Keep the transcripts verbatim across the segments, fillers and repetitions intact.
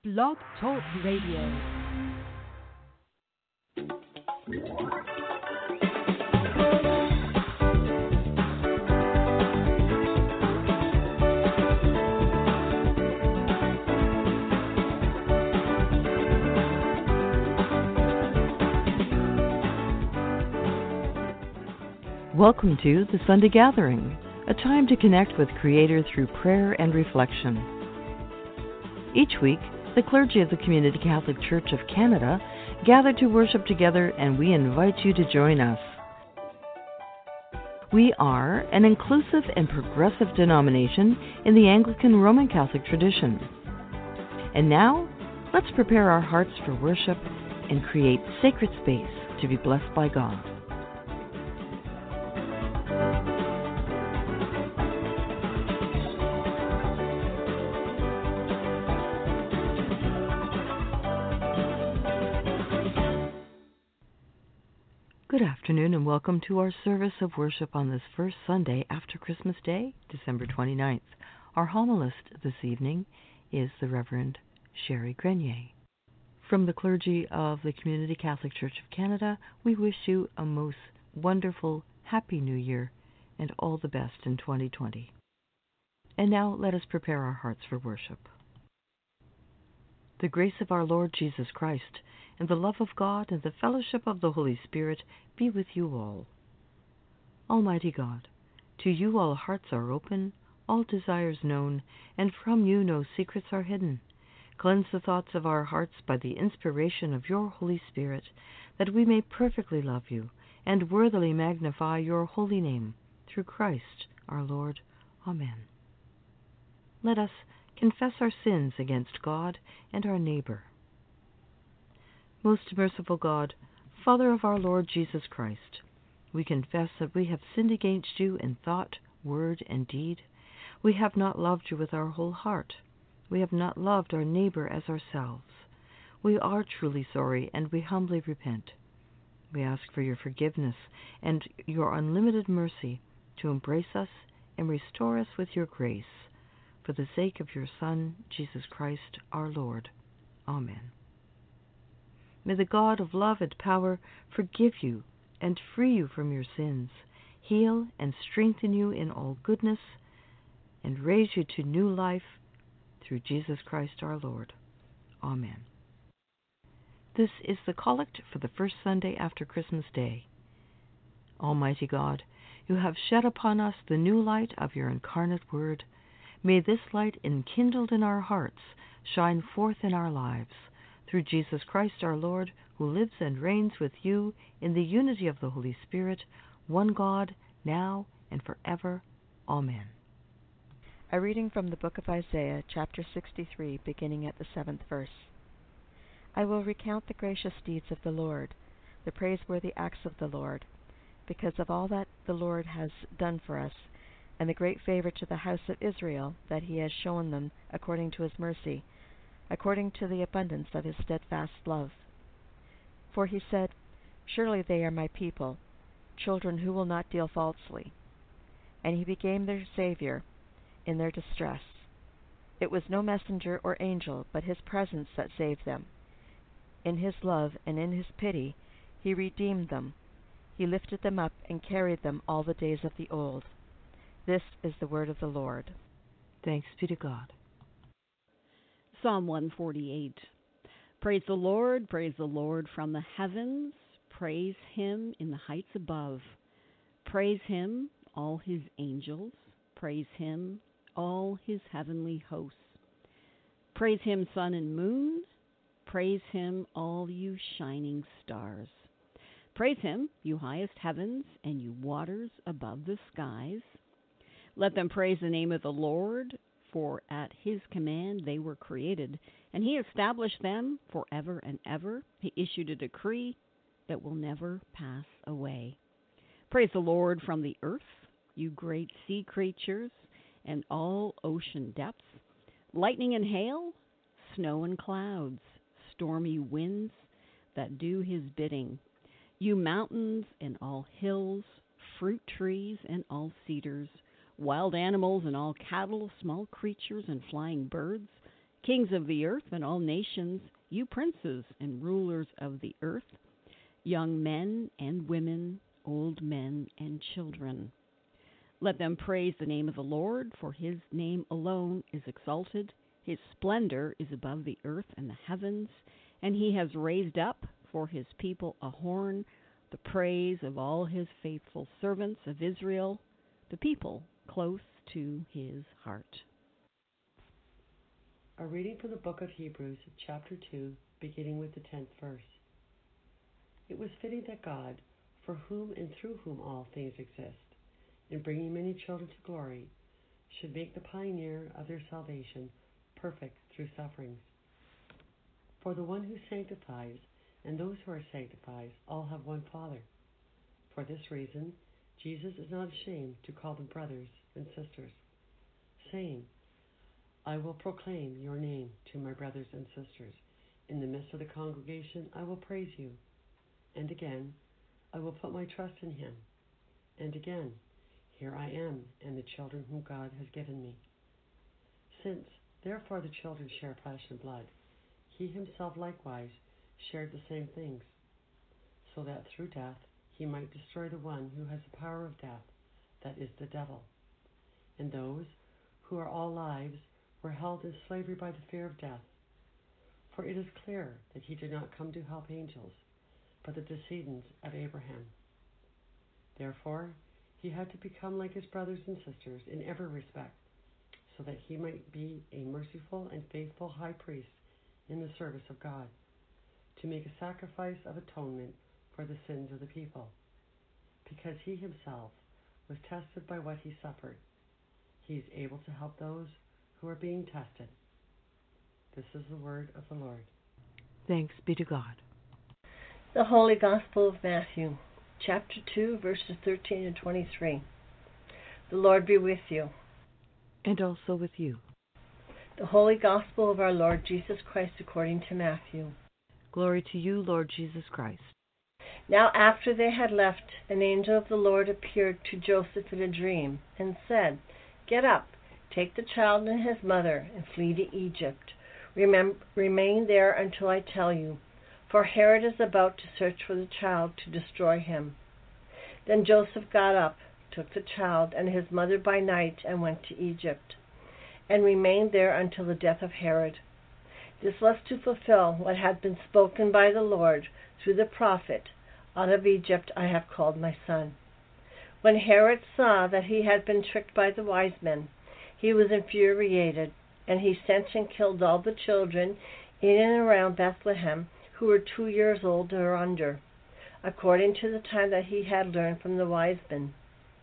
Blog Talk Radio. Welcome to the Sunday Gathering, a time to connect with Creator through prayer and reflection. Each week, the clergy of the Community Catholic Church of Canada gather to worship together, and we invite you to join us. We are an inclusive and progressive denomination in the Anglican Roman Catholic tradition. And now, let's prepare our hearts for worship and create sacred space to be blessed by God. Good afternoon and welcome to our service of worship on this first Sunday after Christmas Day, December twenty-ninth. Our homilist this evening is the Reverend Sherry Grenier. From the clergy of the Community Catholic Church of Canada, we wish you a most wonderful, happy New Year and all the best in twenty twenty. And now let us prepare our hearts for worship. The grace of our Lord Jesus Christ and the love of God and the fellowship of the Holy Spirit be with you all. Almighty God, to you all hearts are open, all desires known, and from you no secrets are hidden. Cleanse the thoughts of our hearts by the inspiration of your Holy Spirit, that we may perfectly love you and worthily magnify your holy name, through Christ our Lord. Amen. Let us confess our sins against God and our neighbor. Most merciful God, Father of our Lord Jesus Christ, we confess that we have sinned against you in thought, word, and deed. We have not loved you with our whole heart. We have not loved our neighbor as ourselves. We are truly sorry, and we humbly repent. We ask for your forgiveness and your unlimited mercy to embrace us and restore us with your grace. For the sake of your Son, Jesus Christ, our Lord. Amen. May the God of love and power forgive you and free you from your sins, heal and strengthen you in all goodness, and raise you to new life through Jesus Christ our Lord. Amen. This is the collect for the first Sunday after Christmas Day. Almighty God, you have shed upon us the new light of your incarnate Word. May this light, enkindled in our hearts, shine forth in our lives. Through Jesus Christ our Lord, who lives and reigns with you in the unity of the Holy Spirit, one God, now and forever. Amen. A reading from the book of Isaiah, chapter sixty-three, beginning at the seventh verse. I will recount the gracious deeds of the Lord, the praiseworthy acts of the Lord, because of all that the Lord has done for us, and the great favor to the house of Israel that he has shown them according to his mercy, according to the abundance of his steadfast love. For he said, surely they are my people, children who will not deal falsely. And he became their Savior in their distress. It was no messenger or angel, but his presence that saved them. In his love and in his pity he redeemed them. He lifted them up and carried them all the days of the old. This is the word of the Lord. Thanks be to God. Psalm one forty-eight. Praise the Lord, praise the Lord from the heavens, praise him in the heights above. Praise him, all his angels, praise him, all his heavenly hosts. Praise him, sun and moon, praise him, all you shining stars. Praise him, you highest heavens and you waters above the skies. Let them praise the name of the Lord, for at his command they were created, and he established them forever and ever. He issued a decree that will never pass away. Praise the Lord from the earth, you great sea creatures and all ocean depths, lightning and hail, snow and clouds, stormy winds that do his bidding, you mountains and all hills, fruit trees and all cedars, wild animals and all cattle, small creatures and flying birds, Kings of the earth and all nations, you princes and rulers of the earth, young men and women, old men and children. Let them praise the name of the Lord, for his name alone is exalted. His splendor is above the earth and the heavens, and he has raised up for his people a horn, the praise of all his faithful servants of Israel, the people close to his heart. A reading from the book of Hebrews, chapter two, beginning with the tenth verse. It was fitting that God, for whom and through whom all things exist, in bringing many children to glory, should make the pioneer of their salvation perfect through sufferings. For the one who sanctifies and those who are sanctified all have one Father. For this reason, Jesus is not ashamed to call them brothers and sisters, saying, I will proclaim your name to my brothers and sisters. In the midst of the congregation, I will praise you. And again, I will put my trust in him. And again, here I am and the children whom God has given me. Since, therefore, the children share flesh and blood, he himself likewise shared the same things, so that through death he might destroy the one who has the power of death, that is the devil. And those who are all lives were held in slavery by the fear of death. For it is clear that he did not come to help angels, but the descendants of Abraham. Therefore, he had to become like his brothers and sisters in every respect, so that he might be a merciful and faithful high priest in the service of God, to make a sacrifice of atonement for the sins of the people. Because he himself was tested by what he suffered, he is able to help those who are being tested. This is the word of the Lord. Thanks be to God. The Holy Gospel of Matthew, chapter two, verses thirteen and twenty-three. The Lord be with you. And also with you. The Holy Gospel of our Lord Jesus Christ according to Matthew. Glory to you, Lord Jesus Christ. Now after they had left, an angel of the Lord appeared to Joseph in a dream, and said, Get up, take the child and his mother, and flee to Egypt. Remem- remain there until I tell you, for Herod is about to search for the child to destroy him. Then Joseph got up, took the child and his mother by night, and went to Egypt, and remained there until the death of Herod. This was to fulfill what had been spoken by the Lord through the prophet, Out of Egypt I have called my son. When Herod saw that he had been tricked by the wise men, he was infuriated, and he sent and killed all the children in and around Bethlehem who were two years old or under, according to the time that he had learned from the wise men.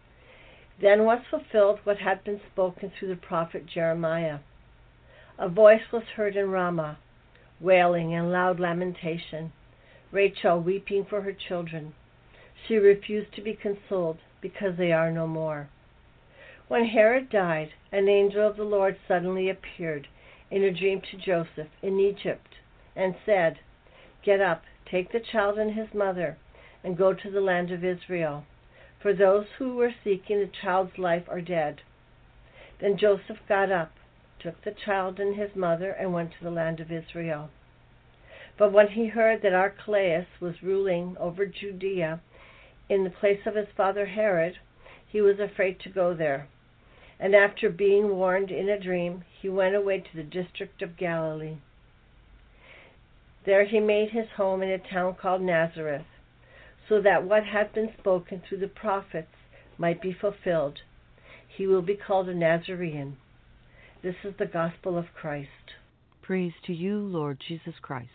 Then was fulfilled what had been spoken through the prophet Jeremiah. A voice was heard in Ramah, wailing and loud lamentation, Rachel weeping for her children. She refused to be consoled, because they are no more. When Herod died, an angel of the Lord suddenly appeared in a dream to Joseph in Egypt, and said, Get up, take the child and his mother, and go to the land of Israel, for those who were seeking the child's life are dead. Then Joseph got up, took the child and his mother, and went to the land of Israel. But when he heard that Archelaus was ruling over Judea in the place of his father Herod, he was afraid to go there. And after being warned in a dream, he went away to the district of Galilee. There he made his home in a town called Nazareth, so that what had been spoken through the prophets might be fulfilled. He will be called a Nazarene. This is the gospel of Christ. Praise to you, Lord Jesus Christ.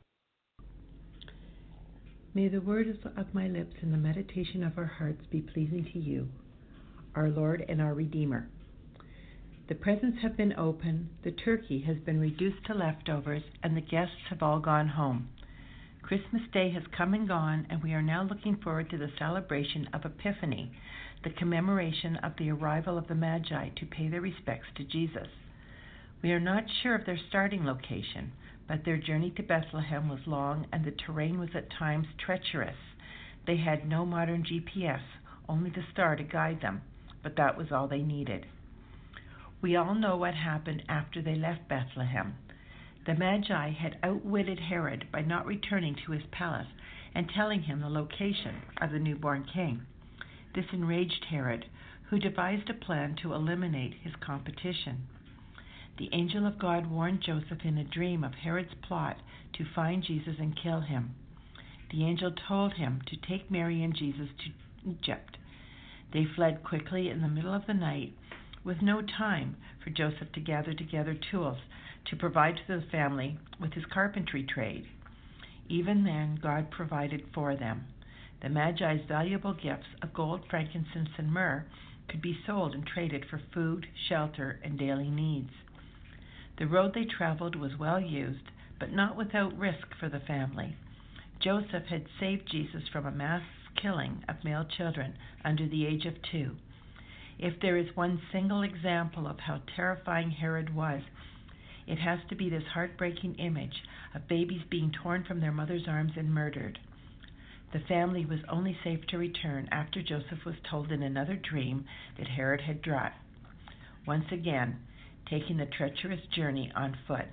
May the words of my lips and the meditation of our hearts be pleasing to you, our Lord and our Redeemer. The presents have been opened, the turkey has been reduced to leftovers, and the guests have all gone home. Christmas Day has come and gone, and we are now looking forward to the celebration of Epiphany, the commemoration of the arrival of the Magi to pay their respects to Jesus. We are not sure of their starting location, but their journey to Bethlehem was long and the terrain was at times treacherous. They had no modern G P S, only the star to guide them, but that was all they needed. We all know what happened after they left Bethlehem. The Magi had outwitted Herod by not returning to his palace and telling him the location of the newborn king. This enraged Herod, who devised a plan to eliminate his competition. The angel of God warned Joseph in a dream of Herod's plot to find Jesus and kill him. The angel told him to take Mary and Jesus to Egypt. They fled quickly in the middle of the night, with no time for Joseph to gather together tools to provide to the family with his carpentry trade. Even then, God provided for them. The Magi's valuable gifts of gold, frankincense, and myrrh could be sold and traded for food, shelter, and daily needs. The road they traveled was well used, but not without risk for the family. Joseph had saved Jesus from a mass killing of male children under the age of two. If there is one single example of how terrifying Herod was, it has to be this heartbreaking image of babies being torn from their mother's arms and murdered. The family was only safe to return after Joseph was told in another dream that Herod had died, once again taking the treacherous journey on foot.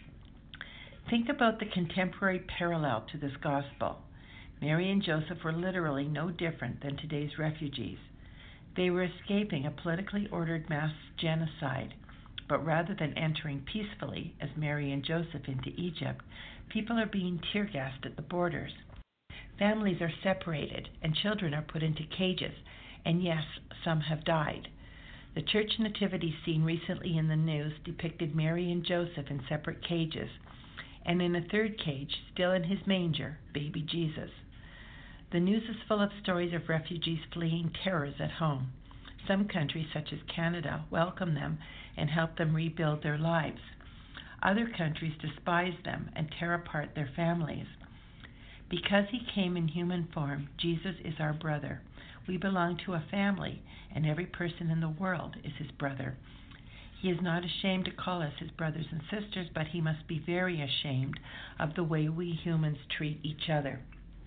Think about the contemporary parallel to this gospel. Mary and Joseph were literally no different than today's refugees. They were escaping a politically ordered mass genocide, but rather than entering peacefully as Mary and Joseph into Egypt, people are being tear-gassed at the borders. Families are separated and children are put into cages, and yes, some have died. The church nativity scene recently in the news depicted Mary and Joseph in separate cages, and in a third cage, still in his manger, baby Jesus. The news is full of stories of refugees fleeing terrors at home. Some countries, such as Canada, welcome them and help them rebuild their lives. Other countries despise them and tear apart their families. Because he came in human form, Jesus is our brother. We belong to a family, and every person in the world is his brother. He is not ashamed to call us his brothers and sisters, but he must be very ashamed of the way we humans treat each other.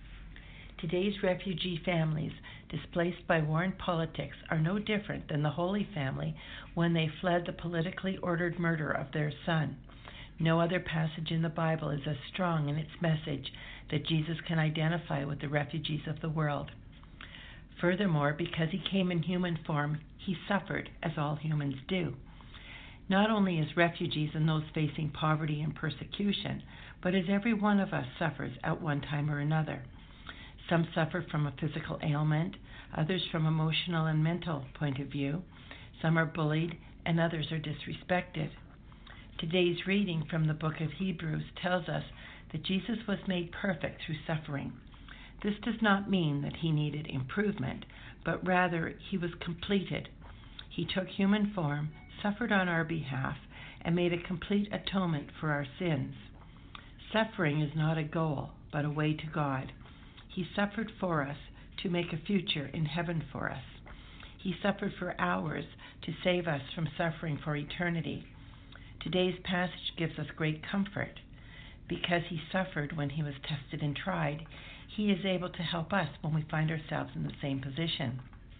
Today's refugee families, displaced by war and politics, are no different than the Holy Family when they fled the politically ordered murder of their son. No other passage in the Bible is as strong in its message that Jesus can identify with the refugees of the world. Furthermore, because he came in human form, he suffered as all humans do. Not only as refugees and those facing poverty and persecution, but as every one of us suffers at one time or another. Some suffer from a physical ailment, others from emotional and mental point of view. Some are bullied, and others are disrespected. Today's reading from the book of Hebrews tells us that Jesus was made perfect through suffering. This does not mean that he needed improvement, but rather he was completed. He took human form, suffered on our behalf, and made a complete atonement for our sins. Suffering is not a goal, but a way to God. He suffered for us to make a future in heaven for us. He suffered for hours to save us from suffering for eternity. Today's passage gives us great comfort. Because he suffered when he was tested and tried, he is able to help us when we find ourselves in the same position.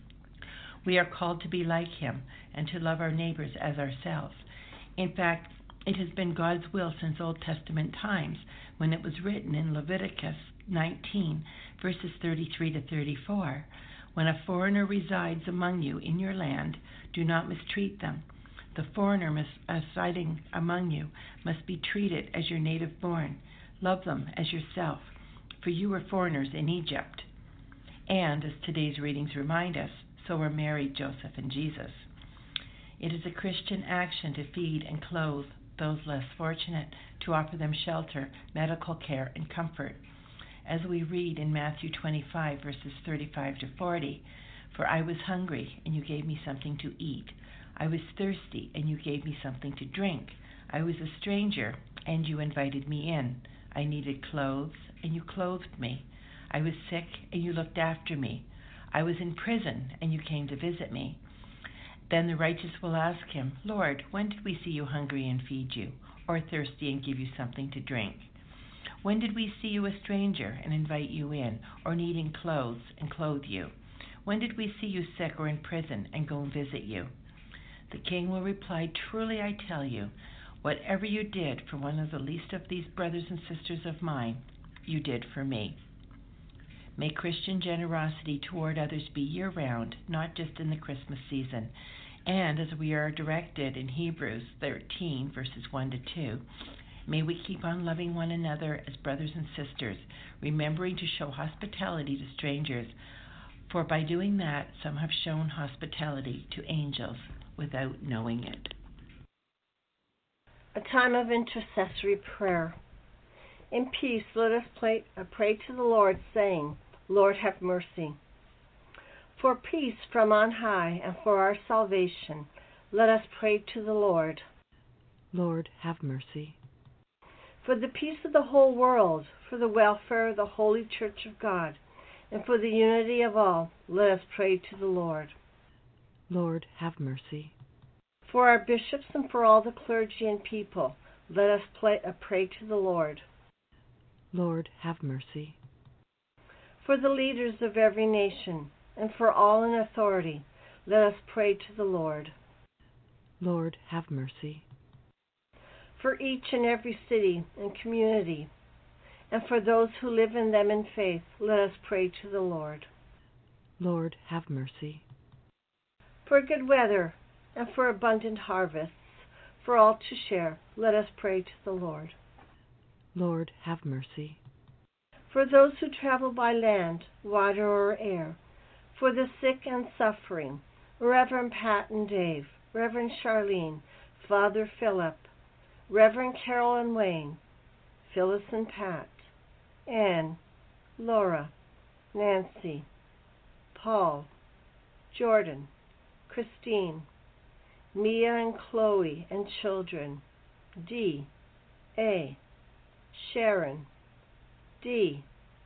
We are called to be like him and to love our neighbors as ourselves. In fact, it has been God's will since Old Testament times, when it was written in Leviticus nineteen, verses thirty-three to thirty-four, "When a foreigner resides among you in your land, do not mistreat them. The foreigner residing among you must be treated as your native born. Love them as yourself, for you were foreigners in Egypt." And, as today's readings remind us, so were Mary, Joseph, and Jesus. It is a Christian action to feed and clothe those less fortunate, to offer them shelter, medical care, and comfort. As we read in Matthew twenty-five, verses thirty-five to forty, "For I was hungry, and you gave me something to eat. I was thirsty, and you gave me something to drink. I was a stranger, and you invited me in. I needed clothes, and you clothed me. I was sick, and you looked after me. I was in prison, and you came to visit me." Then the righteous will ask him, "Lord, when did we see you hungry and feed you, or thirsty and give you something to drink? When did we see you a stranger and invite you in, or needing clothes and clothe you? When did we see you sick or in prison and go and visit you?" The king will reply, "Truly I tell you, whatever you did for one of the least of these brothers and sisters of mine, you did for me." May Christian generosity toward others be year-round, not just in the Christmas season. And as we are directed in Hebrews thirteen, verses one to two, may we keep on loving one another as brothers and sisters, remembering to show hospitality to strangers, for by doing that, some have shown hospitality to angels without knowing it. A time of intercessory prayer. In peace, let us pray, uh, pray to the Lord, saying, "Lord, have mercy." For peace from on high and for our salvation, let us pray to the Lord. Lord, have mercy. For the peace of the whole world, for the welfare of the Holy Church of God, and for the unity of all, let us pray to the Lord. Lord, have mercy. For our bishops and for all the clergy and people, let us play, uh, pray to the Lord. Lord, have mercy. For the leaders of every nation, and for all in authority, let us pray to the Lord. Lord, have mercy. For each and every city and community, and for those who live in them in faith, let us pray to the Lord. Lord, have mercy. For good weather and for abundant harvests, for all to share, let us pray to the Lord. Lord, have mercy. For those who travel by land, water, or air, for the sick and suffering, Reverend Pat and Dave, Reverend Charlene, Father Philip, Reverend Carol and Wayne, Phyllis and Pat, Anne, Laura, Nancy, Paul, Jordan, Christine, Mia and Chloe and children, Dee, A, Sharon, Dee,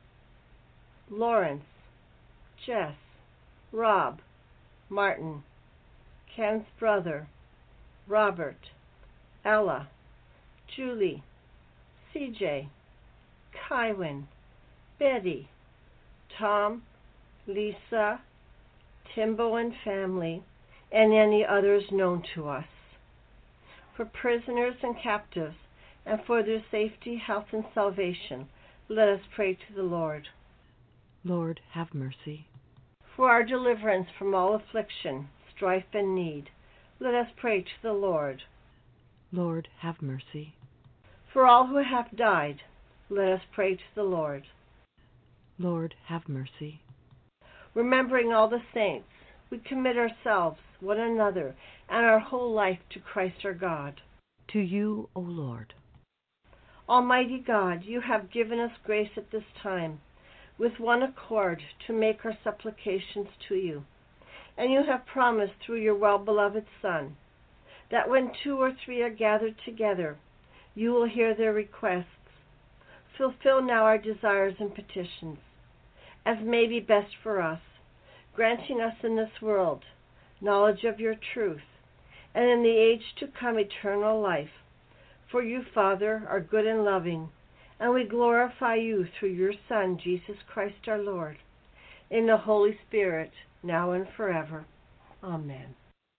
Lawrence, Jess, Rob, Martin, Ken's brother, Robert, Ella, Julie, C J, Kywin, Betty, Tom, Lisa, Timbo and family, and any others known to us. For prisoners and captives, and for their safety, health, and salvation, let us pray to the Lord. Lord, have mercy. For our deliverance from all affliction, strife, and need, let us pray to the Lord. Lord, have mercy. For all who have died, let us pray to the Lord. Lord, have mercy. Remembering all the saints, we commit ourselves, one another, and our whole life to Christ our God. To you, O Lord. Almighty God, you have given us grace at this time, with one accord, to make our supplications to you. And you have promised through your well-beloved Son, that when two or three are gathered together, you will hear their requests. Fulfill now our desires and petitions, as may be best for us, granting us in this world knowledge of your truth, and in the age to come eternal life. For you, Father, are good and loving, and we glorify you through your Son, Jesus Christ our Lord, in the Holy Spirit, now and forever. Amen.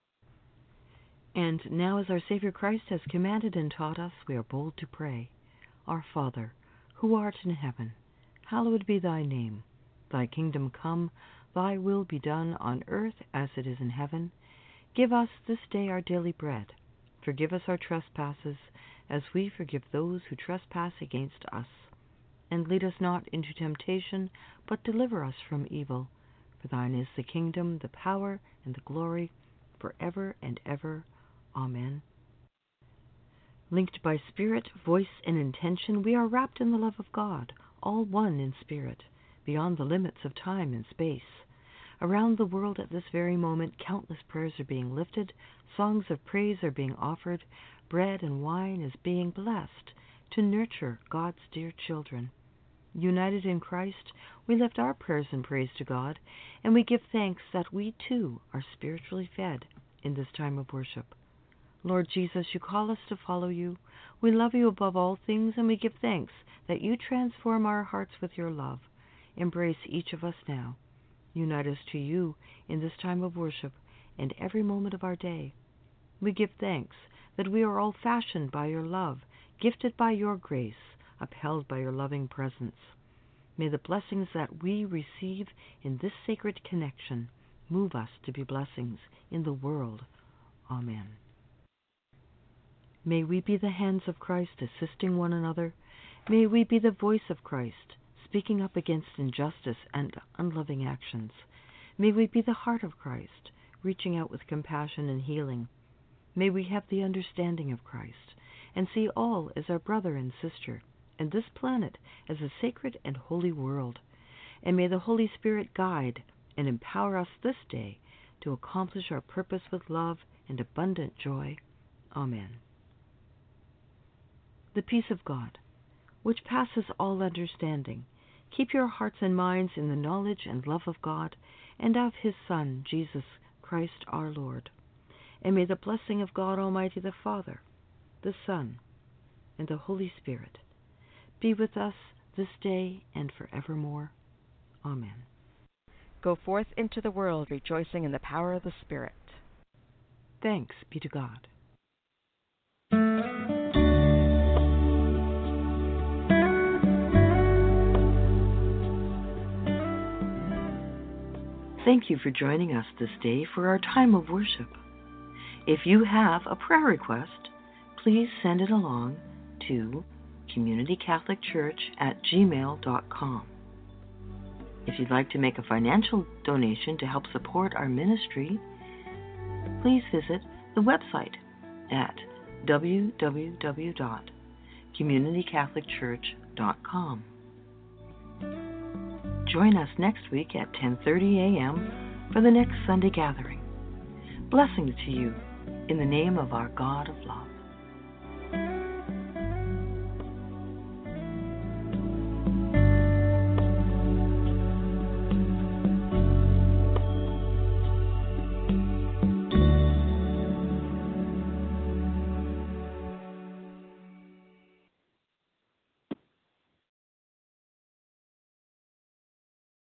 And now, as our Savior Christ has commanded and taught us, we are bold to pray. Our Father, who art in heaven, hallowed be thy name. Thy kingdom come, thy will be done on earth as it is in heaven. Give us this day our daily bread. Forgive us our trespasses, as we forgive those who trespass against us. And lead us not into temptation, but deliver us from evil. For thine is the kingdom, the power, and the glory, forever and ever. Amen. Linked by spirit, voice, and intention, we are wrapped in the love of God, all one in spirit, beyond the limits of time and space. Around the world at this very moment, countless prayers are being lifted, songs of praise are being offered, bread and wine is being blessed to nurture God's dear children. United in Christ, we lift our prayers and praise to God, and we give thanks that we too are spiritually fed in this time of worship. Lord Jesus, you call us to follow you. We love you above all things, and we give thanks that you transform our hearts with your love. Embrace each of us now. Unite us to you in this time of worship and every moment of our day. We give thanks that we are all fashioned by your love, gifted by your grace, upheld by your loving presence. May the blessings that we receive in this sacred connection move us to be blessings in the world. Amen. May we be the hands of Christ assisting one another. May we be the voice of Christ speaking up against injustice and unloving actions. May we be the heart of Christ reaching out with compassion and healing. May we have the understanding of Christ and see all as our brother and sister, and this planet as a sacred and holy world. And may the Holy Spirit guide and empower us this day to accomplish our purpose with love and abundant joy. Amen. The peace of God, which passes all understanding, keep your hearts and minds in the knowledge and love of God and of His Son, Jesus Christ our Lord. And may the blessing of God Almighty, the Father, the Son, and the Holy Spirit be with us this day and forevermore. Amen. Go forth into the world rejoicing in the power of the Spirit. Thanks be to God. Thank you for joining us this day for our time of worship. If you have a prayer request, please send it along to community catholic church at gmail dot com. If you'd like to make a financial donation to help support our ministry, please visit the website at w w w dot community catholic church dot com. Join us next week at ten thirty a.m. for the next Sunday gathering. Blessings to you in the name of our God of love.